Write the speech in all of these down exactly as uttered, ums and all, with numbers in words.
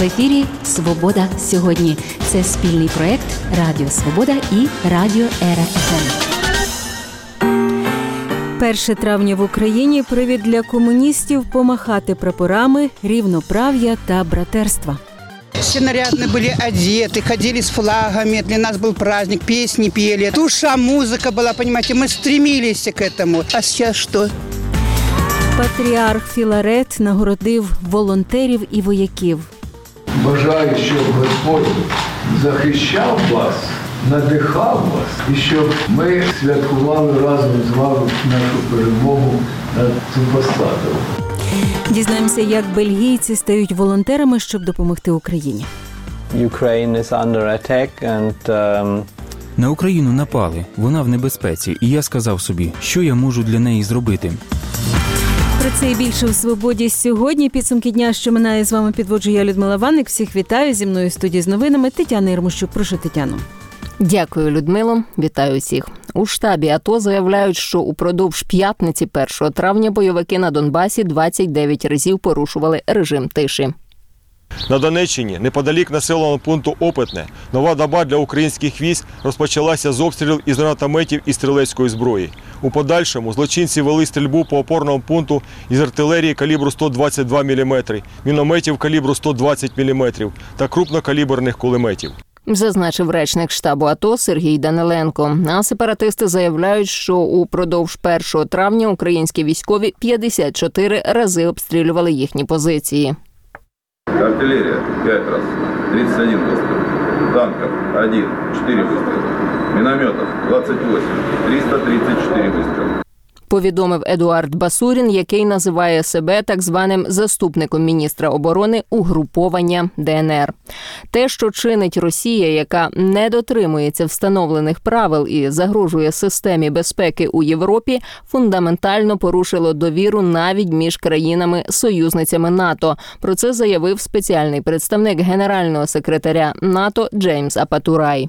В ефірі «Свобода сьогодні». Це спільний проєкт Радіо Свобода і Радіо Ера еф ем. перше травня в Україні – привід для комуністів помахати прапорами рівноправ'я та братерства. Все нарядно были одеты, ходили с флагами, для нас был праздник, песни пели. Душа, музыка была, понимаете, мы стремились к этому. А сейчас что? Патріарх Філарет нагородив волонтерів і вояків. Бажаю, щоб Господь захищав вас, надихав вас і щоб ми святкували разом з вами нашу перемогу над супостатом. Дізнаємося, як бельгійці стають волонтерами, щоб допомогти Україні. Ukraine is under attack and, um... На Україну напали, вона в небезпеці, і я сказав собі, що я можу для неї зробити. Про це і більше у «Свободі» сьогодні. Підсумки дня, що минає, з вами підводжу я, Людмила Ванник. Всіх вітаю. Зі мною в студії з новинами Тетяна Єрмощук. Прошу, Тетяно. Дякую, Людмило. Вітаю всіх. У штабі АТО заявляють, що упродовж п'ятниці першого травня бойовики на Донбасі двадцять дев'ять разів порушували режим тиші. На Донеччині, неподалік населеного пункту Опитне, нова доба для українських військ розпочалася з обстрілів із гранатометів і стрілецької зброї. У подальшому злочинці вели стрільбу по опорному пункту із артилерії калібру сто двадцять два міліметри, мінометів калібру сто двадцять міліметрів та крупнокаліберних кулеметів. Зазначив речник штабу АТО Сергій Даниленко. А сепаратисти заявляють, що упродовж першого травня українські військові п'ятдесят чотири рази обстрілювали їхні позиції. Артиллерия – пять раз, тридцать один выстрел. Танков – один, четыре выстрела. Минометов – двадцать восемь, триста тридцать четыре выстрела. Повідомив Едуард Басурін, який називає себе так званим заступником міністра оборони угруповання Де Ен Ер. Те, що чинить Росія, яка не дотримується встановлених правил і загрожує системі безпеки у Європі, фундаментально порушило довіру навіть між країнами-союзницями НАТО. Про це заявив спеціальний представник генерального секретаря НАТО Джеймс Апатурай.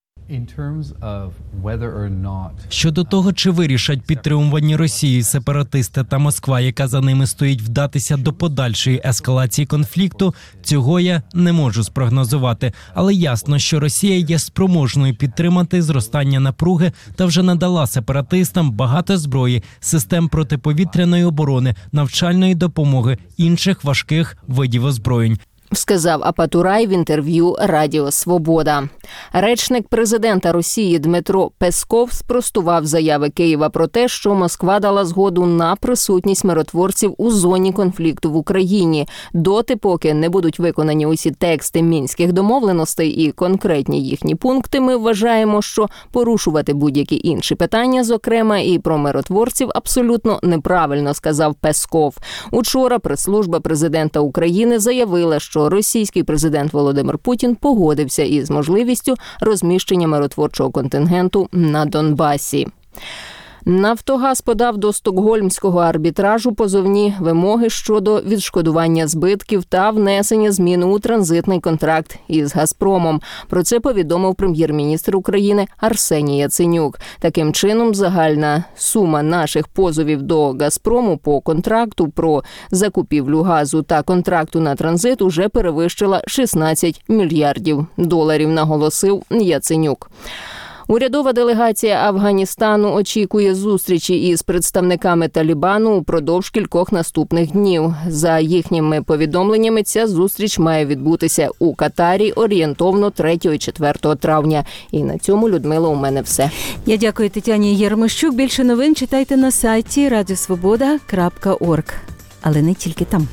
Щодо того, чи вирішать підтримувані Росією сепаратисти та Москва, яка за ними стоїть, вдатися до подальшої ескалації конфлікту, цього я не можу спрогнозувати. Але ясно, що Росія є спроможною підтримати зростання напруги та вже надала сепаратистам багато зброї, систем протиповітряної оборони, навчальної допомоги, інших важких видів озброєнь. Сказав Апатурай в інтерв'ю Радіо Свобода. Речник президента Росії Дмитро Песков спростував заяви Києва про те, що Москва дала згоду на присутність миротворців у зоні конфлікту в Україні. Доти, поки не будуть виконані усі тексти мінських домовленостей і конкретні їхні пункти, ми вважаємо, що порушувати будь-які інші питання, зокрема і про миротворців, абсолютно неправильно, сказав Песков. Учора прес-служба президента України заявила, що що російський президент Володимир Путін погодився із можливістю розміщення миротворчого контингенту на Донбасі. Нафтогаз подав до стокгольмського арбітражу позовні вимоги щодо відшкодування збитків та внесення змін у транзитний контракт із «Газпромом». Про це повідомив прем'єр-міністр України Арсеній Яценюк. Таким чином, загальна сума наших позовів до «Газпрому» по контракту про закупівлю газу та контракту на транзит уже перевищила шістнадцять мільярдів доларів, наголосив Яценюк. Урядова делегація Афганістану очікує зустрічі із представниками Талібану упродовж кількох наступних днів. За їхніми повідомленнями, ця зустріч має відбутися у Катарі орієнтовно третього-четвертого травня. І на цьому, Людмила, у мене все. Я дякую Тетяні Єрмощук. Більше новин читайте на сайті радіосвобода крапка орг. Але не тільки там.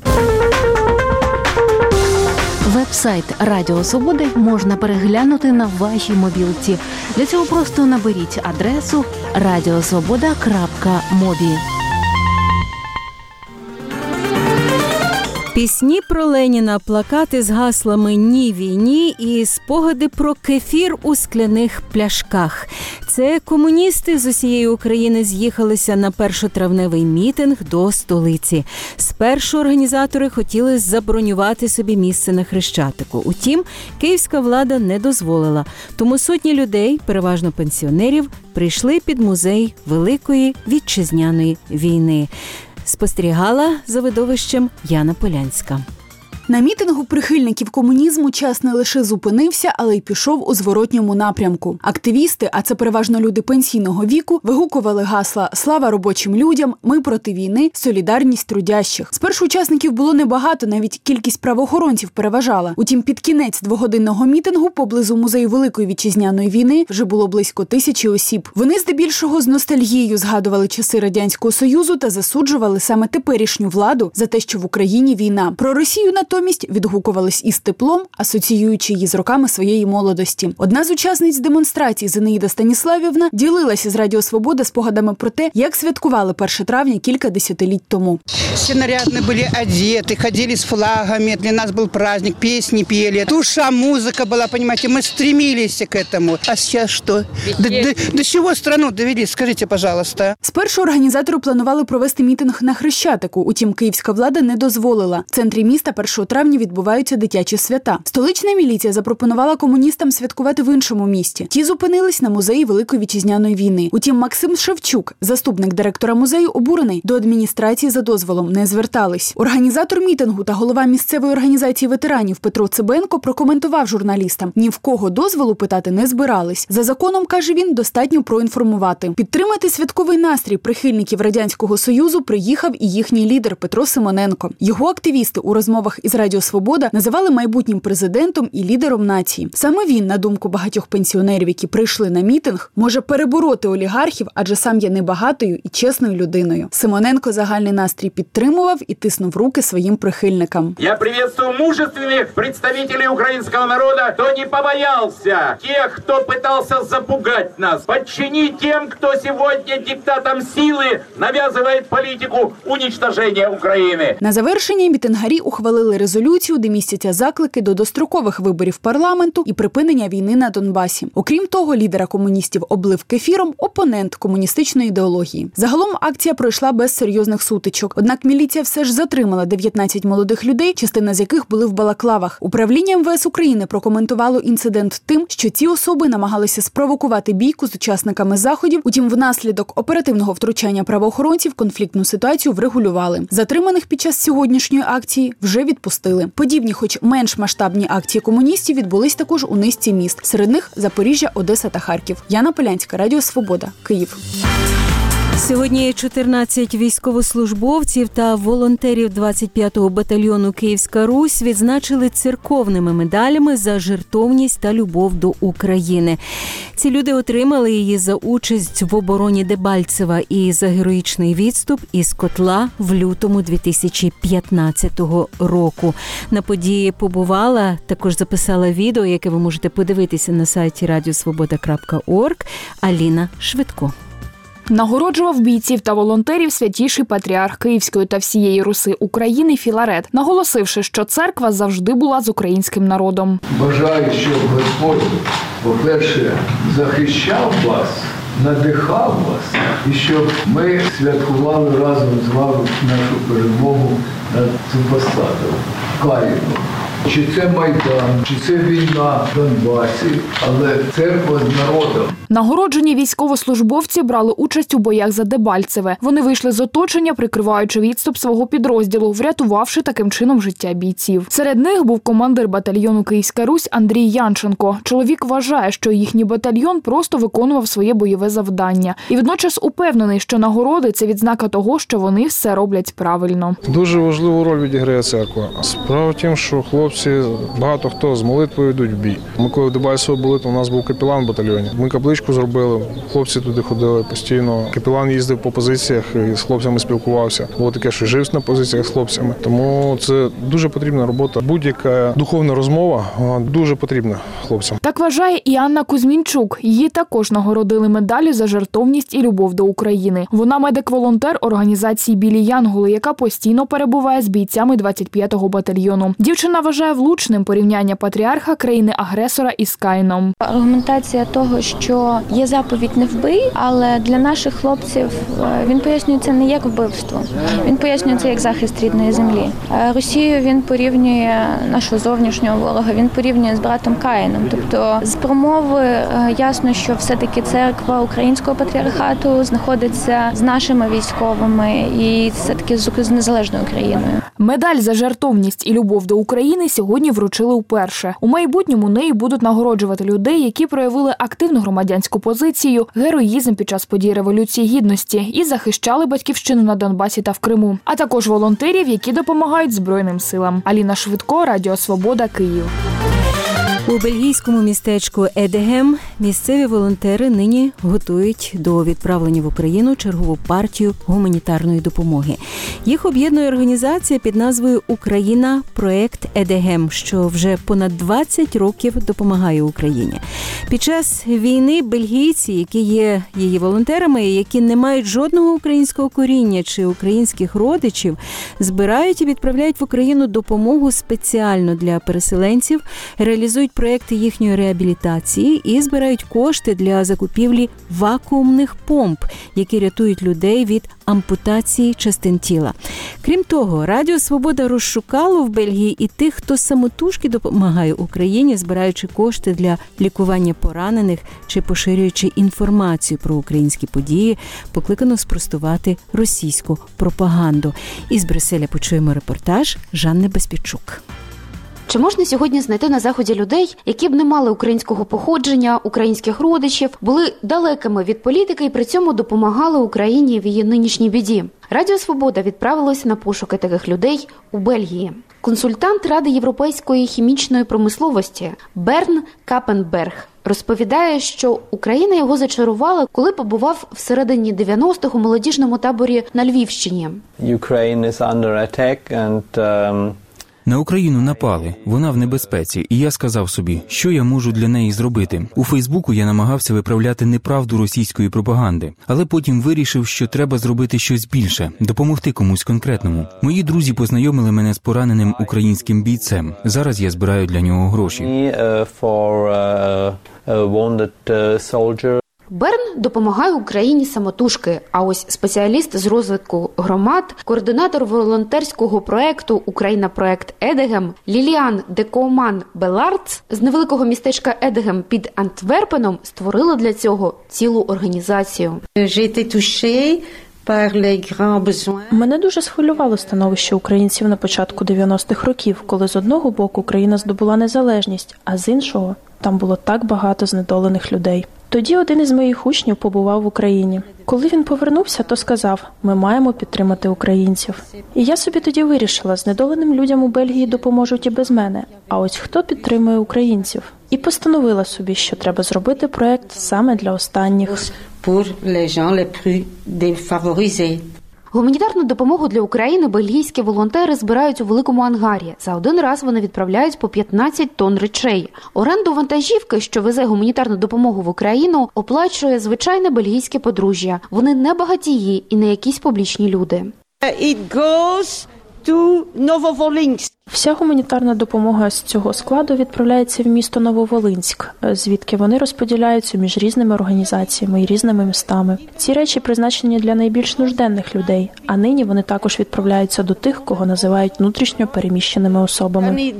Веб-сайт Радіо Свободи можна переглянути на вашій мобілці. Для цього просто наберіть адресу радіосвобода крапка мобі. Пісні про Леніна, плакати з гаслами «Ні війні» і спогади про кефір у скляних пляшках. Це комуністи з усієї України з'їхалися на першотравневий мітинг до столиці. Спершу організатори хотіли забронювати собі місце на Хрещатику. Утім, київська влада не дозволила. Тому сотні людей, переважно пенсіонерів, прийшли під музей Великої Вітчизняної війни. Спостерігала за видовищем Яна Полянська. На мітингу прихильників комунізму час не лише зупинився, але й пішов у зворотньому напрямку. Активісти, а це переважно люди пенсійного віку, вигукували гасла «Слава робочим людям», «Ми проти війни», «Солідарність трудящих». Спершу учасників було небагато, навіть кількість правоохоронців переважала. Утім, під кінець двогодинного мітингу поблизу музею Великої вітчизняної війни вже було близько тисячі осіб. Вони здебільшого з ностальгією згадували часи Радянського Союзу та засуджували саме теперішню владу за те, що в Україні війна. Про Росію натомість відгукувались із теплом, асоціюючи її з роками своєї молодості. Одна з учасниць демонстрації, Зинаїда Станіславівна, ділилася з Радіо Свобода спогадами про те, як святкували перше травня кілька десятиліть тому. Все нарядно були одеты, ходили с флагами, для нас был праздник, песни пели. Душа, музыка была, понимаете, мы стремились к этому. А сейчас что? До, до, до чего страну довели, скажите, пожалуйста. Спершу організатори планували провести мітинг на Хрещатику, утім київська влада не дозволила. В центрі міста першого травня відбуваються дитячі свята. Столична міліція запропонувала комуністам святкувати в іншому місті. Ті зупинились на музеї Великої вітчизняної війни. Утім, Максим Шевчук, заступник директора музею, обурений, до адміністрації за дозволом не звертались. Організатор мітингу та голова місцевої організації ветеранів Петро Цибенко прокоментував журналістам: ні в кого дозволу питати не збирались. За законом, каже він, достатньо проінформувати. Підтримати святковий настрій прихильників Радянського Союзу приїхав і їхній лідер Петро Симоненко. Його активісти у розмовах із Радіо Свобода називали майбутнім президентом і лідером нації. Саме він, на думку багатьох пенсіонерів, які прийшли на мітинг, може перебороти олігархів, адже сам є небагатою і чесною людиною. Симоненко загальний настрій підтримував і тиснув руки своїм прихильникам. Я приветствую мужественных представителей украинского народа, кто не побоялся тех, кто пытался запугать нас, подчинить тем, кто сегодня диктатом силы навязывает политику уничтожения України. На завершення мітингарі ухвалили резолюцію, де містяться заклики до дострокових виборів парламенту і припинення війни на Донбасі. Окрім того, лідера комуністів облив кефіром опонент комуністичної ідеології. Загалом акція пройшла без серйозних сутичок. Однак міліція все ж затримала дев'ятнадцять молодих людей, частина з яких були в балаклавах. Управління ем ве ес України прокоментувало інцидент тим, що ці особи намагалися спровокувати бійку з учасниками заходів, утім внаслідок оперативного втручання правоохоронців конфліктну ситуацію врегулювали. Затриманих під час сьогоднішньої акції вже відпустили. Подібні, хоч менш масштабні акції комуністів відбулись також у низці міст. Серед них Запоріжжя, Одеса та Харків. Яна Полянська, Радіо Свобода, Київ. Сьогодні чотирнадцять військовослужбовців та волонтерів двадцять п'ятого батальйону «Київська Русь» відзначили церковними медалями за жертовність та любов до України. Ці люди отримали її за участь в обороні Дебальцева і за героїчний відступ із котла в лютому дві тисячі п'ятнадцятого року. На події побувала, також записала відео, яке ви можете подивитися на сайті радіосвобода крапка орг, Аліна Швидко. Нагороджував бійців та волонтерів святіший патріарх Київської та всієї Руси України Філарет, наголосивши, що церква завжди була з українським народом. Бажаю, щоб Господь, по-перше, захищав вас, надихав вас, і щоб ми святкували разом з вами нашу перемогу над супостатом, Каїном. Чи це Майдан, чи це війна в Донбасі, але церква з народом. Нагороджені військовослужбовці брали участь у боях за Дебальцеве. Вони вийшли з оточення, прикриваючи відступ свого підрозділу, врятувавши таким чином життя бійців. Серед них був командир батальйону «Київська Русь» Андрій Янченко. Чоловік вважає, що їхній батальйон просто виконував своє бойове завдання. І водночас упевнений, що нагороди – це відзнака того, що вони все роблять правильно. Дуже важливу роль відіграє церква. Справа в тім, що хлопці багато хто з молитвою йдуть в бій. Ми коли в Дебальцево були, то у нас був капелан в батальйоні. Ми капличку зробили, хлопці туди ходили постійно. Капелан їздив по позиціях і з хлопцями спілкувався. Було таке, що жив на позиціях з хлопцями. Тому це дуже потрібна робота. Будь-яка духовна розмова дуже потрібна хлопцям. Так вважає і Анна Кузьмінчук. Її також нагородили медаллю за жертовність і любов до України. Вона медик-волонтер організації «Білі Янголи», яка постійно перебуває з бійцями двадцять п'ятого батальйону. Дівчина вважає влучним порівняння патріарха країни-агресора із Каїном. Аргументація того, що є заповідь «не вбий», але для наших хлопців він пояснює це не як вбивство. Він пояснює це як захист рідної землі. Росію він порівнює нашого зовнішнього ворога, він порівнює з братом Каїном. Тобто з промови ясно, що все-таки церква українського патріархату знаходиться з нашими військовими і все-таки з незалежною Україною. Медаль за жертовність і любов до України сьогодні вручили вперше. У майбутньому нею будуть нагороджувати людей, які проявили активну громадянську позицію, героїзм під час подій Революції Гідності і захищали батьківщину на Донбасі та в Криму, а також волонтерів, які допомагають Збройним силам. Аліна Швидко, Радіо Свобода, Київ. У бельгійському містечку Едегем місцеві волонтери нині готують до відправлення в Україну чергову партію гуманітарної допомоги. Їх об'єднує організація під назвою «Україна. Проект Едегем», що вже понад двадцять років допомагає Україні. Під час війни бельгійці, які є її волонтерами, які не мають жодного українського коріння чи українських родичів, збирають і відправляють в Україну допомогу спеціально для переселенців, реалізують проекти їхньої реабілітації і збирають кошти для закупівлі вакуумних помп, які рятують людей від ампутації частин тіла. Крім того, Радіо Свобода розшукало в Бельгії і тих, хто самотужки допомагає Україні, збираючи кошти для лікування поранених чи поширюючи інформацію про українські події, покликано спростувати російську пропаганду. Із Брюсселя почуємо репортаж Жанни Безпічук. Чи можна сьогодні знайти на Заході людей, які б не мали українського походження, українських родичів, були далекими від політики і при цьому допомагали Україні в її нинішній біді? Радіо Свобода відправилося на пошуки таких людей у Бельгії. Консультант Ради європейської хімічної промисловості Берн Капенберг розповідає, що Україна його зачарувала, коли побував всередині дев'яностих у молодіжному таборі на Львівщині. Ukraine is under attack and um... На Україну напали, вона в небезпеці, і я сказав собі, що я можу для неї зробити. У Фейсбуку я намагався виправляти неправду російської пропаганди, але потім вирішив, що треба зробити щось більше, допомогти комусь конкретному. Мої друзі познайомили мене з пораненим українським бійцем. Зараз я збираю для нього гроші. Берн допомагає Україні самотужки, а ось спеціаліст з розвитку громад, координатор волонтерського проекту «Україна. Проект Едегем» Ліліан Декоуман-Белардс з невеликого містечка Едегем під Антверпеном створила для цього цілу організацію. Мене дуже схвилювало становище українців на початку дев'яностих років, коли з одного боку Україна здобула незалежність, а з іншого там було так багато знедолених людей. Тоді один із моїх учнів побував в Україні. Коли він повернувся, то сказав, ми маємо підтримати українців. І я собі тоді вирішила, знедоленим людям у Бельгії допоможуть і без мене. А ось хто підтримує українців? І постановила собі, що треба зробити проект саме для останніх. Гуманітарну допомогу для України бельгійські волонтери збирають у великому ангарі. За один раз вони відправляють по п'ятнадцять тонн речей. Оренду вантажівки, що везе гуманітарну допомогу в Україну, оплачує звичайне бельгійське подружжя. Вони не багатії і не якісь публічні люди. It goes to Нововолинськ. Вся гуманітарна допомога з цього складу відправляється в місто Нововолинськ, звідки вони розподіляються між різними організаціями і різними містами. Ці речі призначені для найбільш нужденних людей, а нині вони також відправляються до тих, кого називають внутрішньо переміщеними особами.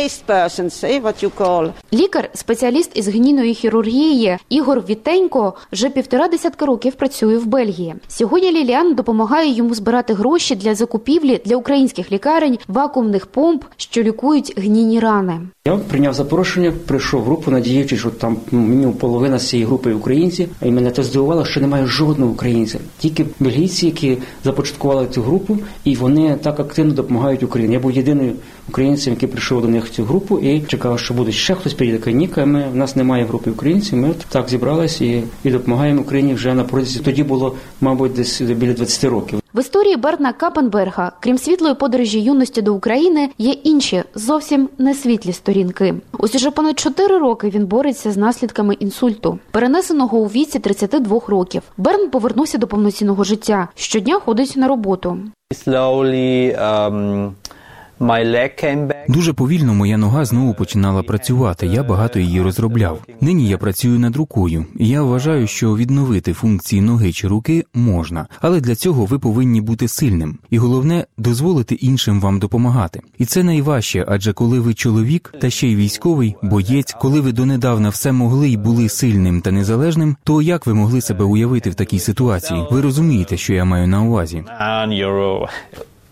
Лікар, спеціаліст із гнійної хірургії Ігор Вітенько вже півтора десятка років працює в Бельгії. Сьогодні Ліліан допомагає йому збирати гроші для закупівлі для українських лікарень вакуумних помп, що лікують гнійні рани. Я прийняв запрошення, прийшов в групу, надіючись, що там мінімум половина з цієї групи українці. І мене то здивувало, що немає жодного українця. Тільки бельгійці, які започаткували цю групу, і вони так активно допомагають Україні. Я був єдиним українцем, який прийшов до них в цю групу і чекав, що буде ще хтось приїде. Ніка, ми, в нас немає групи українців, ми так зібралися і, і допомагаємо Україні вже на протязі. Тоді було, мабуть, десь біля двадцять років. В історії Берна Капенберга, крім світлої подорожі юності до України, є інші, зовсім не світлі сторінки. Ось уже понад чотири роки він бореться з наслідками інсульту, перенесеного у віці тридцяти двох років. Берн повернувся до повноцінного життя. Щодня ходить на роботу. Slowly, um... Дуже повільно моя нога знову починала працювати, я багато її розробляв. Нині я працюю над рукою, і я вважаю, що відновити функції ноги чи руки можна, але для цього ви повинні бути сильним. І головне – дозволити іншим вам допомагати. І це найважче, адже коли ви чоловік, та ще й військовий, боєць, коли ви донедавна все могли й були сильним та незалежним, то як ви могли себе уявити в такій ситуації? Ви розумієте, що я маю на увазі?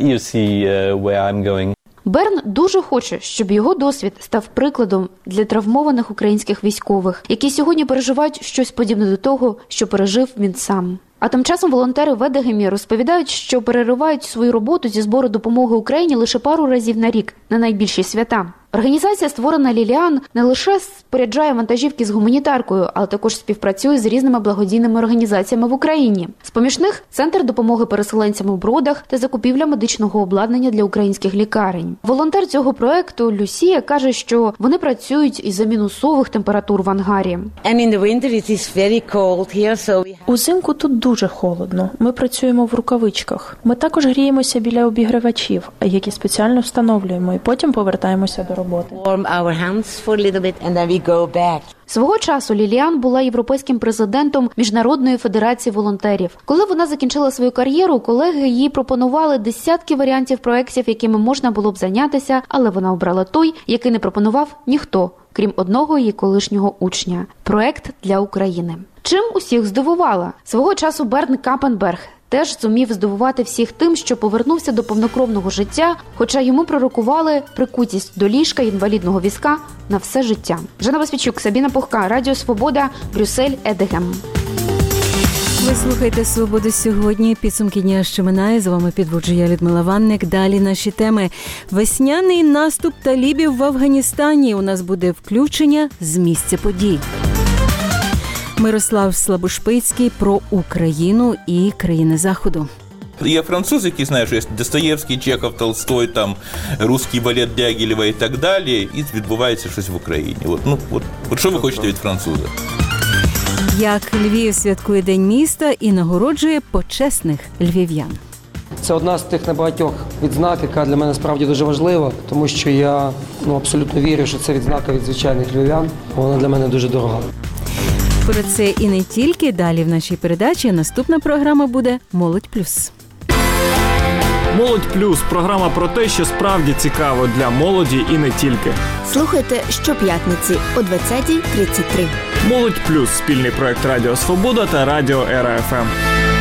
You see uh, where I'm going. Берн дуже хоче, щоб його досвід став прикладом для травмованих українських військових, які сьогодні переживають щось подібне до того, що пережив він сам. А тим часом волонтери в Едегемі розповідають, що переривають свою роботу зі збору допомоги Україні лише пару разів на рік на найбільші свята. Організація, створена Ліліан, не лише споряджає вантажівки з гуманітаркою, але також співпрацює з різними благодійними організаціями в Україні. З-поміж них – Центр допомоги переселенцям у Бродах та закупівля медичного обладнання для українських лікарень. Волонтер цього проекту Люсія каже, що вони працюють із-за мінусових температур в ангарі. Узимку тут дуже холодно. Ми працюємо в рукавичках. Ми також гріємося біля обігрівачів, які спеціально встановлюємо, і потім повертаємося до роботи. Свого часу Ліліан була європейським президентом Міжнародної федерації волонтерів. Коли вона закінчила свою кар'єру, колеги їй пропонували десятки варіантів проєктів, якими можна було б зайнятися, але вона обрала той, який не пропонував ніхто, крім одного її колишнього учня – проєкт для України. Чим усіх здивувала? Свого часу Берн Капенберг теж зумів здивувати всіх тим, що повернувся до повнокровного життя, хоча йому пророкували прикутість до ліжка інвалідного візка на все життя. Жанна Басвічук, Сабіна Пухка, Радіо Свобода, Брюссель, Едегем. Ви слухаєте «Свободу сьогодні». Підсумки дня ще минає. З вами підводжу я, Людмила Ванник. Далі наші теми. Весняний наступ талібів в Афганістані. У нас буде включення з місця подій. Мирослав Слабошпицький про Україну і країни Заходу. Я француз, який знає, що є Достоєвський, Чехов, Толстой, там, русський балет Дягілєва і так далі, і відбувається щось в Україні. От, ну, от, от що ви хочете від француза? Як Львів святкує День міста і нагороджує почесних львів'ян. Це одна з тих небагатьох відзнак, яка для мене справді дуже важлива, тому що я ну, абсолютно вірю, що це відзнака від звичайних львів'ян, вона для мене дуже дорога. Про це і не тільки. Далі в нашій передачі наступна програма буде «Молодь плюс». «Молодь плюс» – програма про те, що справді цікаво для молоді і не тільки. Слухайте щоп'ятниці о двадцятій тридцять три. «Молодь плюс» – спільний проект Радіо Свобода та Радіо Ера еф ем.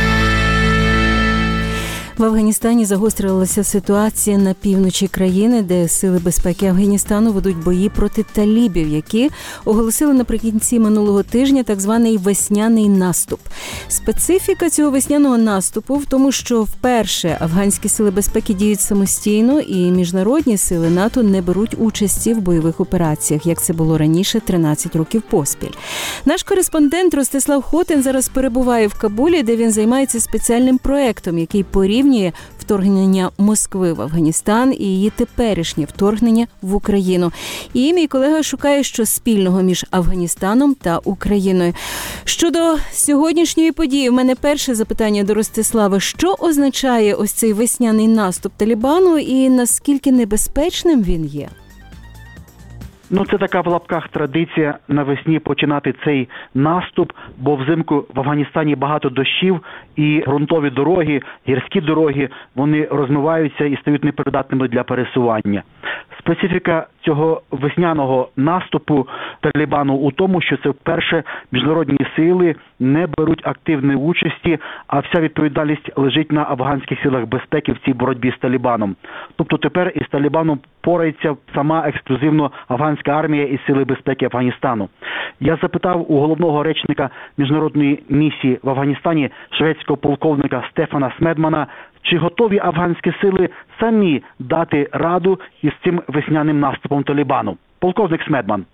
В Афганістані загострилася ситуація на півночі країни, де сили безпеки Афганістану ведуть бої проти талібів, які оголосили наприкінці минулого тижня так званий весняний наступ. Специфіка цього весняного наступу в тому, що вперше афганські сили безпеки діють самостійно і міжнародні сили НАТО не беруть участі в бойових операціях, як це було раніше тринадцять років поспіль. Наш кореспондент Ростислав Хотин зараз перебуває в Кабулі, де він займається спеціальним проектом, який порівнює вторгнення Москви в Афганістан і її теперішнє вторгнення в Україну. І мій колега шукає, що спільного між Афганістаном та Україною. Щодо сьогоднішньої події, в мене перше запитання до Ростислава. Що означає ось цей весняний наступ Талібану і наскільки небезпечним він є? Ну, це така в лапках традиція навесні починати цей наступ, бо взимку в Афганістані багато дощів і ґрунтові дороги, гірські дороги, вони розмиваються і стають непридатними для пересування. Специфіка цього весняного наступу Талібану у тому, що це вперше міжнародні сили не беруть активної участі, а вся відповідальність лежить на афганських силах безпеки в цій боротьбі з Талібаном. Тобто тепер із Талібаном порається сама ексклюзивно афганська армія і сили безпеки Афганістану. Я запитав у головного речника міжнародної місії в Афганістані шведського полковника Стефана Смедмана, чи готові афганські сили самі дати раду із цим весняним наступом Талібану. Полковник Смедман.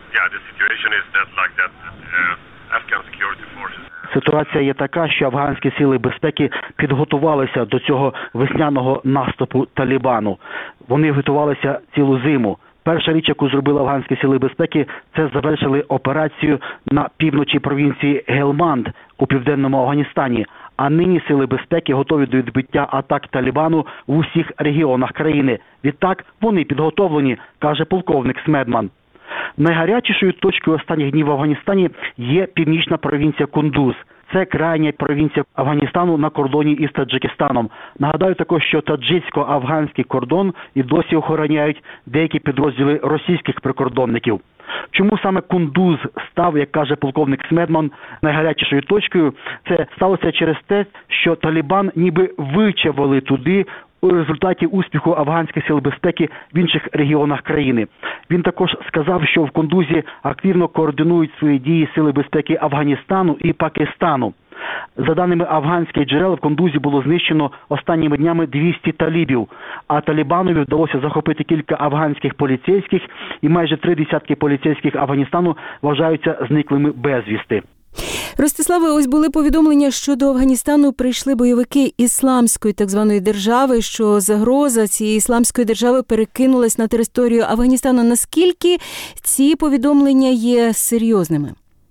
Ситуація є така, що афганські сили безпеки підготувалися до цього весняного наступу Талібану. Вони готувалися цілу зиму. Перша річ, яку зробили афганські сили безпеки, це завершили операцію на півночі провінції Гелманд у південному Афганістані. А нині сили безпеки готові до відбиття атак Талібану в усіх регіонах країни. Відтак вони підготовлені, каже полковник Смедман. Найгарячішою точкою останніх днів в Афганістані є північна провінція Кундуз. Це крайня провінція Афганістану на кордоні із Таджикистаном. Нагадаю також, що таджиксько-афганський кордон і досі охороняють деякі підрозділи російських прикордонників. Чому саме Кундуз став, як каже полковник Смедман, найгарячішою точкою? Це сталося через те, що Талібан ніби вичавили туди у результаті успіху афганських сил безпеки в інших регіонах країни. Він також сказав, що в Кундузі активно координують свої дії сили безпеки Афганістану і Пакистану. За даними афганських джерел, в Кундузі було знищено останніми днями двісті талібів, а Талібанові вдалося захопити кілька афганських поліцейських, і майже три десятки поліцейських Афганістану вважаються зниклими безвісти. Ростиславе, ось були повідомлення, що до Афганістану прийшли бойовики ісламської так званої держави, що загроза цієї ісламської держави перекинулась на територію Афганістану. Наскільки ці повідомлення є серйозними?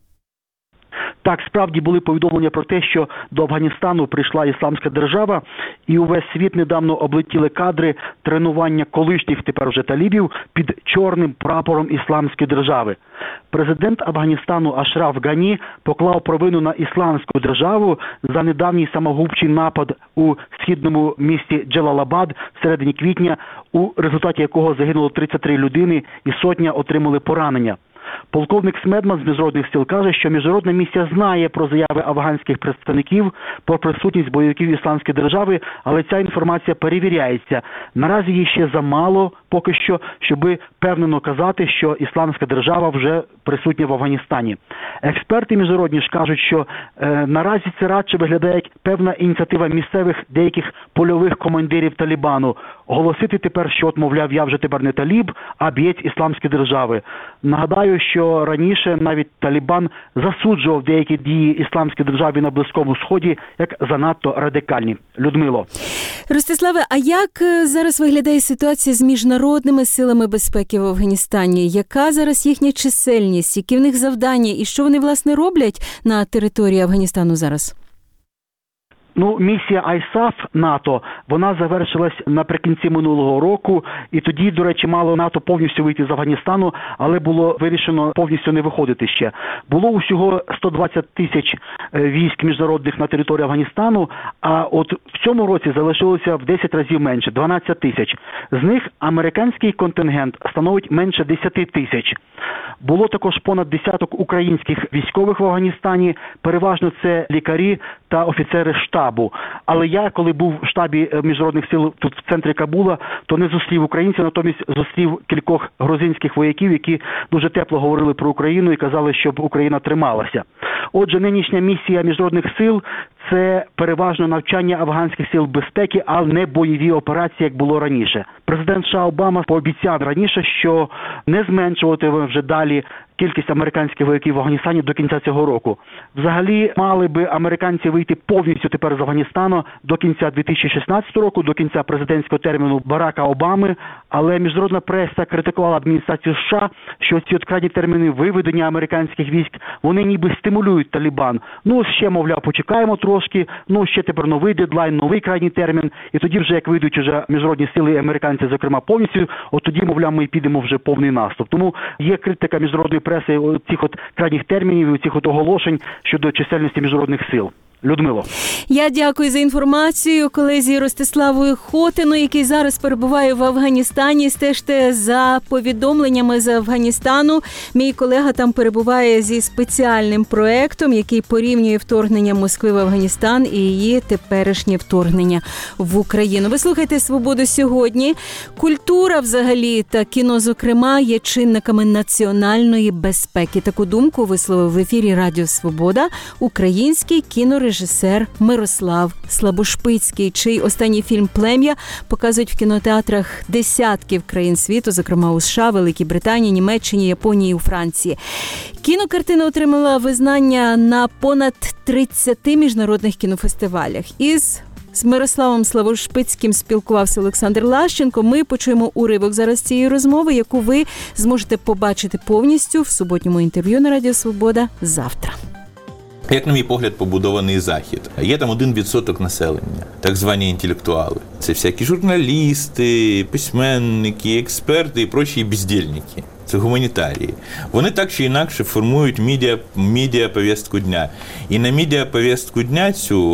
Так, справді були повідомлення про те, що до Афганістану прийшла ісламська держава, і увесь світ недавно облетіли кадри тренування колишніх тепер вже талібів під чорним прапором ісламської держави. Президент Афганістану Ашраф Гані поклав провину на ісламську державу за недавній самогубчий напад у східному місті Джалалабад в середині квітня, у результаті якого загинуло тридцять три людини і сотня отримали поранення. Полковник Смедман з Міжнародних сил каже, що міжнародна місія знає про заяви афганських представників про присутність бойовиків Ісламської держави, але ця інформація перевіряється. Наразі її ще замало поки що, щоби впевнено казати, що Ісламська держава вже присутня в Афганістані. Експерти міжнародні ж кажуть, що е, наразі це радше виглядає як певна ініціатива місцевих деяких польових командирів Талібану оголосити тепер, що, от, мовляв, я вже тепер не таліб, а бієць Ісламської держави. Нагадаю, що раніше навіть Талібан засуджував деякі дії Ісламської держави на Близькому Сході як занадто радикальні. Людмило. Ростиславе, а як зараз виглядає ситуація з міжнародними силами безпеки в Афганістані? Яка зараз їхня чисельність, які в них завдання і що вони, власне, роблять на території Афганістану зараз? Ну, місія Айсаф НАТО, вона завершилась наприкінці минулого року, і тоді, до речі, мало НАТО повністю вийти з Афганістану, але було вирішено повністю не виходити ще. Було усього сто двадцять тисяч військ міжнародних на території Афганістану, а от в цьому році залишилося в десять разів менше, дванадцять тисяч. З них американський контингент становить менше десять тисяч. Було також понад десяток українських військових в Афганістані, переважно це лікарі та офіцери штабу. Але я, коли був в штабі міжнародних сил тут в центрі Кабула, то не зустрів українців, натомість зустрів кількох грузинських вояків, які дуже тепло говорили про Україну і казали, щоб Україна трималася. Отже, нинішня місія міжнародних сил – це переважно навчання афганських сил безпеки, а не бойові операції, як було раніше. Президент США Обама пообіцяв раніше, що не зменшувати вже далі кількість американських вояків в Афганістані до кінця цього року. Взагалі, мали би американці вийти повністю тепер з Афганістану до кінця дві тисячі шістнадцятого року, до кінця президентського терміну Барака Обами, але міжнародна преса критикувала адміністрацію США, що ці от крайні терміни виведення американських військ, вони ніби стимулюють Талібан. Ну, ще, мовляв, почекаємо трошки, ну, ще тепер новий дедлайн, новий крайній термін, і тоді вже, як вийдуть уже міжнародні сили і американці, зокрема, повністю, от тоді, мовляв, ми підемо вже повний наступ. Тому є критика міжнародної преси цих от крайніх термінів, цих от оголошень щодо чисельності міжнародних сил. Людмило. Я дякую за інформацію колезі Ростиславу Хотину, який зараз перебуває в Афганістані. Стежте за повідомленнями з Афганістану. Мій колега там перебуває зі спеціальним проектом, який порівнює вторгнення Москви в Афганістан і її теперішнє вторгнення в Україну. Ви слухайте «Свободу сьогодні». Культура взагалі та кіно, зокрема, є чинниками національної безпеки. Таку думку висловив в ефірі Радіо Свобода український кінорежисер режисер Мирослав Слабошпицький, чий останній фільм «Плем'я» показують в кінотеатрах десятків країн світу, зокрема у США, Великій Британії, Німеччині, Японії і у Франції. Кінокартина отримала визнання на понад тридцяти міжнародних кінофестивалях. Із З Мирославом Слабошпицьким спілкувався Олександр Лащенко. Ми почуємо уривок зараз цієї розмови, яку ви зможете побачити повністю в суботньому інтерв'ю на Радіо Свобода завтра. Як, на мій погляд, побудований Захід. Є там один відсоток населення, так звані інтелектуали. Це всякі журналісти, письменники, експерти і прочі бездільники. Це гуманітарії. Вони так чи інакше формують медіа, медіа-повістку дня. І на медіа-повістку дня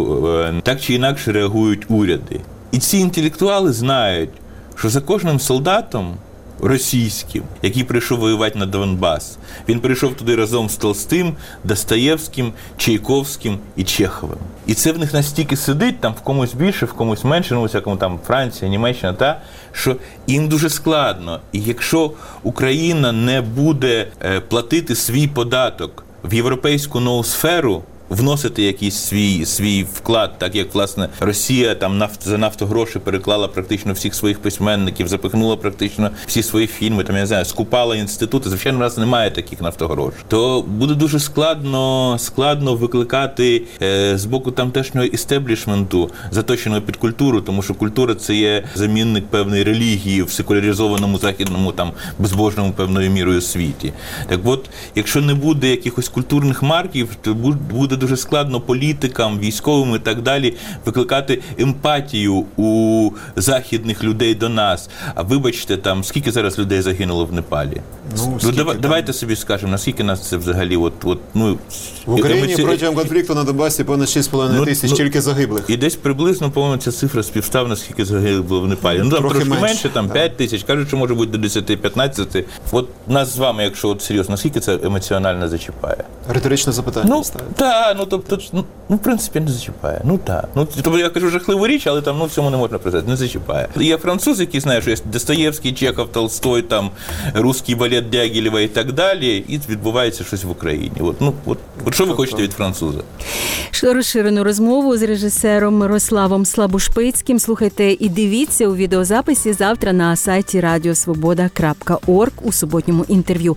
цю так чи інакше реагують уряди. І ці інтелектуали знають, що за кожним солдатом російським, який прийшов воювати на Донбас. Він прийшов туди разом з Толстим, Достоєвським, Чайковським і Чеховим. І це в них настільки сидить, там в комусь більше, в комусь менше, ну, всякому там Франція, Німеччина, та, що їм дуже складно. І якщо Україна не буде е, платити свій податок в європейську ноосферу, вносити якийсь свій, свій вклад, так як, власне, Росія там нафт, за нафтогроші переклала практично всіх своїх письменників, запихнула практично всі свої фільми, там, я не знаю, скупала інститути, звичайно, у нас немає таких нафтогрошей. То буде дуже складно, складно викликати е, з боку тамтешнього істеблішменту, заточеного під культуру, тому що культура – це є замінник певної релігії в секуляризованому західному, там, безбожному певною мірою світі. Так от, якщо не буде якихось культурних марків, то буде дуже складно політикам, військовим і так далі викликати емпатію у західних людей до нас. А вибачте, там, скільки зараз людей загинуло в Непалі? Ну, ну дав, там... Давайте собі скажемо, наскільки нас це взагалі... От, от, ну, в Україні емоці... протягом конфлікту на Донбасі понад шість з половиною тисяч, ну, тільки загиблих. І десь приблизно, по-моєму, ця цифра співставна, скільки загибло в Непалі. Ну, там трохи менше, менше там так. п'ять тисяч, кажуть, що може бути до десять-п'ятнадцять. От нас з вами, якщо от серйозно, наскільки це емоціонально зачіпає? Риторичне запитання. Ну, так, ну, тобто, ну, ну, в принципі, не зачіпає. Ну, так. Ну, тобто, я кажу жахливу річ, але там, ну, в цьому не можна признати, не зачіпає. Є француз, який знає, що є Достоєвський, Чехов, Толстой, там, русський балет Дягілєва і так далі, і відбувається щось в Україні. От, ну, от, от що ви хочете від француза? Розширену розмову з режисером Мирославом Слабушпицьким слухайте і дивіться у відеозаписі завтра на сайті радіо свобода крапка орг у суботньому інтерв'ю.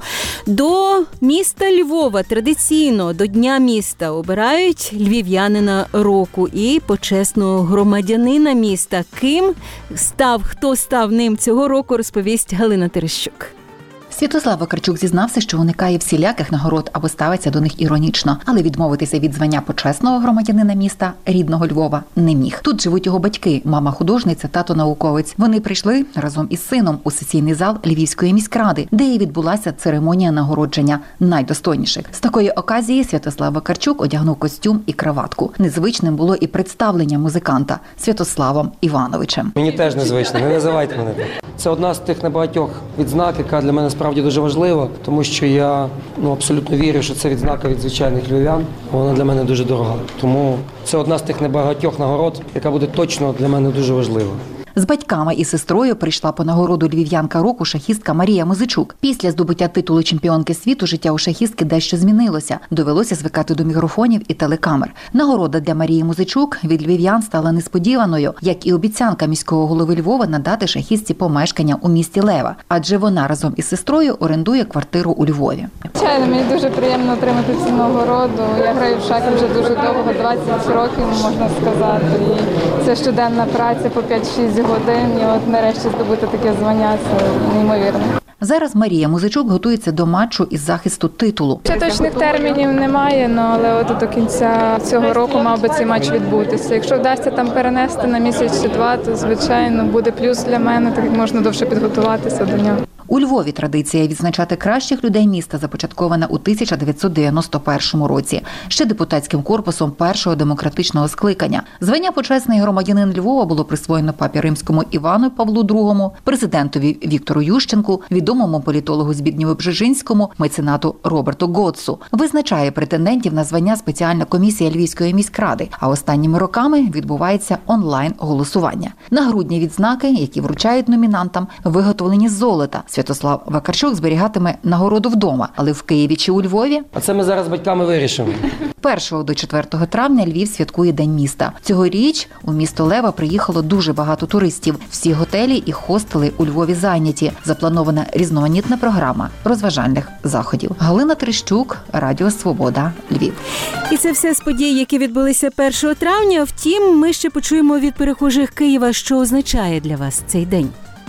До міста Львова традиційно до Дня міста обирають львів'янина року і почесного громадянина міста. Ким став, хто став ним цього року, розповість Галина Терещук. Святослав Вакарчук зізнався, що уникає всіляких нагород або ставиться до них іронічно, але відмовитися від звання почесного громадянина міста, рідного Львова, не міг. Тут живуть його батьки, мама художниця, тато науковець. Вони прийшли разом із сином у сесійний зал Львівської міськради, де і відбулася церемонія нагородження найдостойніших. З такої оказії Святослав Вакарчук одягнув костюм і краватку. Незвичним було і представлення музиканта Святославом Івановичем. Мені теж незвично, не називайте мене так. Це одна з тих небагатьох відзнак, яка для мене справді дуже важлива, тому що я ну, абсолютно вірю, що це відзнака від звичайних львів'ян. Вона для мене дуже дорога. Тому це одна з тих небагатьох нагород, яка буде точно для мене дуже важлива. З батьками і сестрою прийшла по нагороду львів'янка року шахістка Марія Музичук. Після здобуття титулу чемпіонки світу життя у шахістки дещо змінилося. Довелося звикати до мікрофонів і телекамер. Нагорода для Марії Музичук від львів'ян стала несподіваною, як і обіцянка міського голови Львова надати шахістці помешкання у місті Лева. Адже вона разом із сестрою орендує квартиру у Львові. Звичайно, мені дуже приємно отримати цю нагороду. Я граю в шахи вже дуже довго, двадцять років, можна сказати. І це щоденна праця по п'ять-шість годин, і от нарешті здобути таке звання, це неймовірно. Зараз Марія Музичук готується до матчу із захисту титулу. Ще точних термінів немає, але от до кінця цього року мав би цей матч відбутися. Якщо вдасться там перенести на місяць чи два, то, звичайно, буде плюс для мене, так як можна довше підготуватися до нього. У Львові традиція відзначати кращих людей міста започаткована у тисяча дев'ятсот дев'яносто першому році, ще депутатським корпусом першого демократичного скликання. Звання почесний громадянин Львова було присвоєно папі римському Івану Павлу другому, президентові Віктору Ющенку, відомому політологу Збігнєву Бжежинському, меценату Роберту Готсу. Визначає претендентів на звання спеціальна комісія Львівської міськради, а останніми роками відбувається онлайн-голосування. Нагрудні відзнаки, які вручають номінантам, виготовлені з золота. Святослав Вакарчук зберігатиме нагороду вдома, але в Києві чи у Львові? А це ми зараз з батьками вирішимо. першого до четвертого травня Львів святкує День міста. Цьогоріч у місто Лева приїхало дуже багато туристів. Всі готелі і хостели у Львові зайняті. Запланована різноманітна програма розважальних заходів. Галина Терещук, Радіо Свобода, Львів. І це все з подій, які відбулися першого травня. Втім, ми ще почуємо від перехожих Києва, що означає для вас цей день.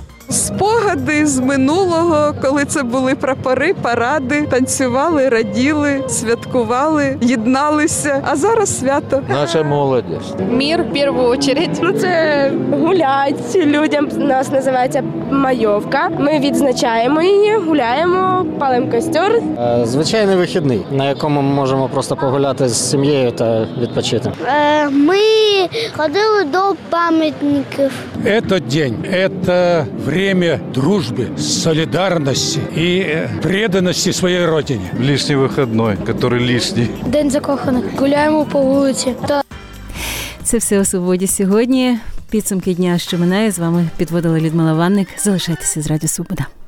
Спогади з минулого, коли це були прапори, паради, танцювали, раділи, святкували, єдналися. А зараз свято. Наша молодість. Мір в першу чергу. Ну, це гулять людям. У нас називається майовка. Ми відзначаємо її, гуляємо, палимо костер. Звичайний вихідний, на якому ми можемо просто погуляти з сім'єю та відпочити. Ми ходили до пам'ятників. Этот день – это время время дружбы, солидарности и преданности своей родине. Лишний выходной, который лишний. День закоханих. Гуляємо по вулиці. Це все у «Свободі» сьогодні. Підсумки дня, що минає, з вами підводила Людмила Ванник. Залишайтеся з Радіо Свобода.